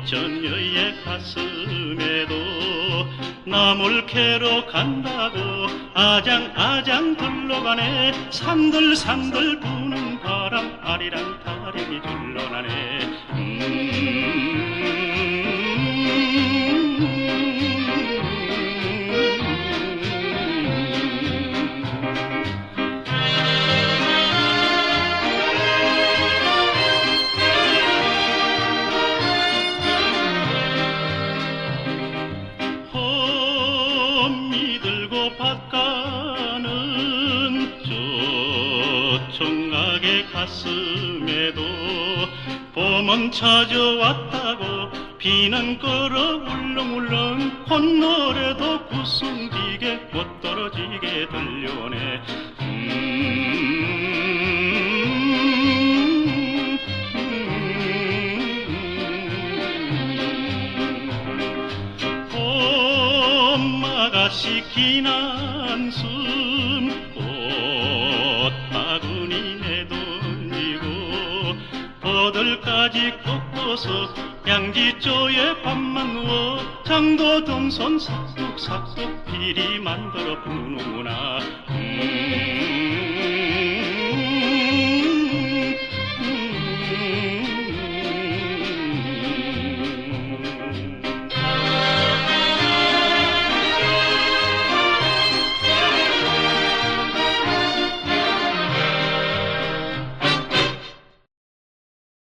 전여의 가슴에도 나물 캐러 간다고 아장아장 둘러가네. 산들산들 부는 바람 아리랑 타령이 둘러나네. 밭가는 저 총각의 가슴에도 봄은 찾아왔다고 비는 끓어 울렁울렁 콧노래도 구성지게 못 떨어지게 들려오네. 시킨 한숨 꽃바구니 내던지고 버들까지 꺾어서 양지조에 밤만 누워 장도동선 삭둑삭둑 비리 만들어 부는구나.